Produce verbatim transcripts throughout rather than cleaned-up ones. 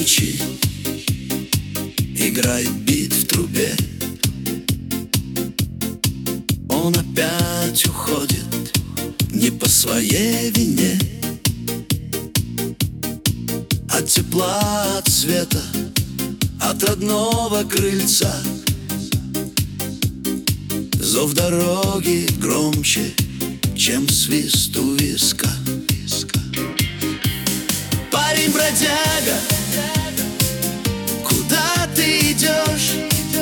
ночи играет бит в трубе. Он опять уходит не по своей вине. От тепла, от света, от родного крыльца зов дороги громче, чем свист у виска. Парень-бродяга, куда ты идешь?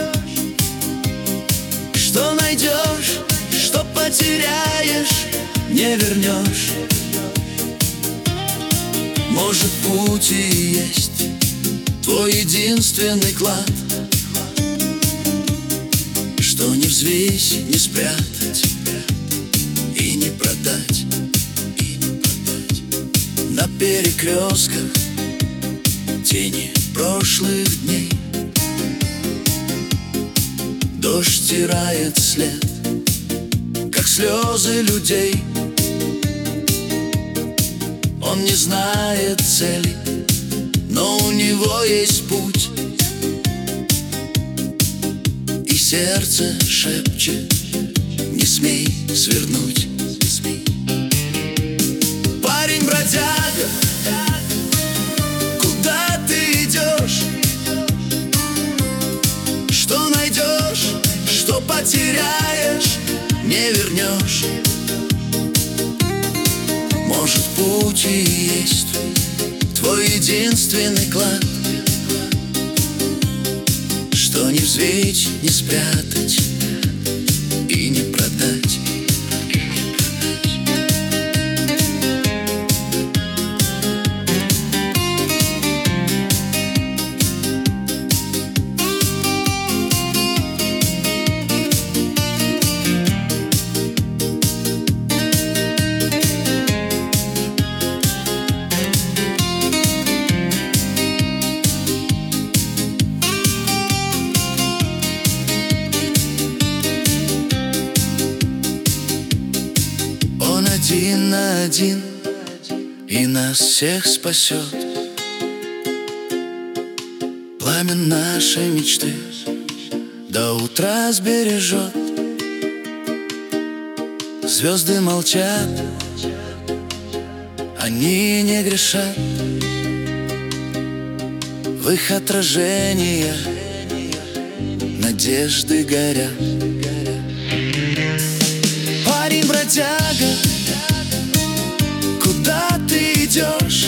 Что найдешь, что потеряешь, не вернешь. Может, путь и есть твой единственный клад, что не взвесь, не спрятать и не продать. На перекрестках тени прошлых дней дождь стирает след, как слезы людей. Он не знает цели, но у него есть путь, и сердце шепчет: не смей свернуть. Парень-бродяга, куда ты идешь? Что найдешь, что потеряешь, не вернешь. Может, путь и есть твой единственный клад, что не взвить, не спрятать и не продать. Один на один и нас всех спасет. Пламя нашей мечты до утра сбережет. Звезды молчат, они не грешат. В их отражениях надежды горят. Парень-бродяга, куда ты идешь?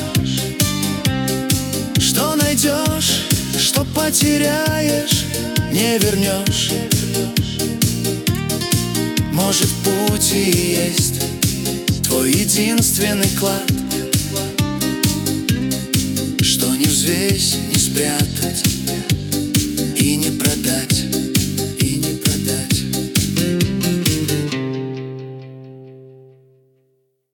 Что найдешь, что потеряешь, не вернешь. Может, путь и есть твой единственный клад, что не взвесь, не спрятать и не